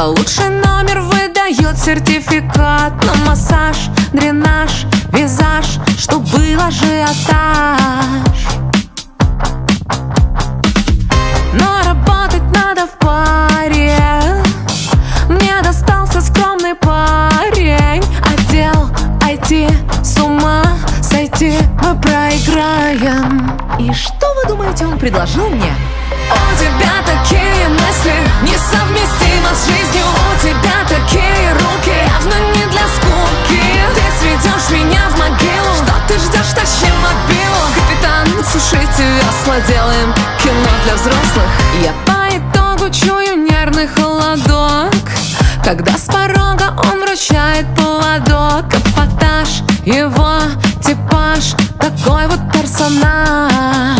Лучший номер выдает сертификат на массаж, дренаж, визаж, чтоб был ажиотаж. Но работать надо в паре. Мне достался скромный парень. Отдел IT, с ума сойти, мы проиграем. И что вы думаете, он предложил мне? У тебя такие мысли, несовместимы с жизнью. У тебя такие руки, явно не для скуки. Ты сведешь меня в могилу. Что ты ждешь, тащи мобилу. Капитан, сушите весла, делаем кино для взрослых. Я по итогу чую нервный холодок, когда с порога он вручает поводок. Эпатаж, его типаж, такой вот персонаж.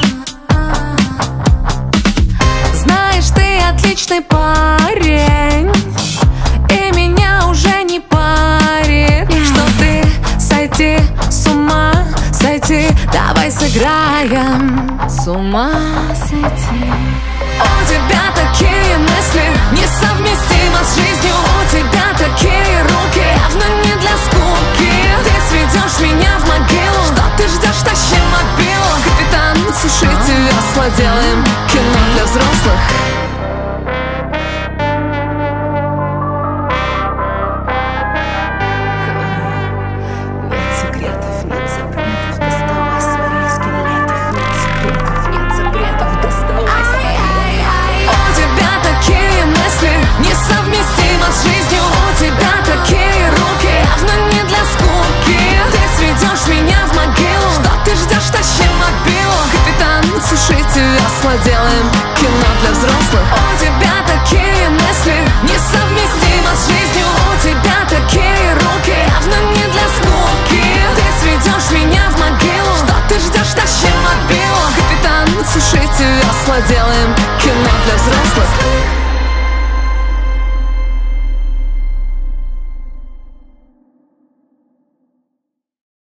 Знаешь, ты отличный парень, и меня уже не парит, что ты сойти с ума сойти. Давай сыграем с ума сойти. У тебя такие мысли, несовместимы с жизнью. У тебя такие руки, явно не для скуки. Ты сведешь меня в могилу. Что ты ждешь, тащи мобилу. Капитан, сушите весла, делаем кино для взрослых. Несовместимо с жизнью. У тебя такие руки, явно не для скуки. Ты сведешь меня в могилу. Что ты ждешь, тащи мобилу. Капитан, сушите весла, делаем кино для взрослых. У тебя такие мысли, несовместимо с жизнью. У тебя такие руки, явно не для скуки. Ты сведешь меня в могилу. Что ты ждешь, тащи мобилу. Капитан, сушите весла, делаем кино для взрослых.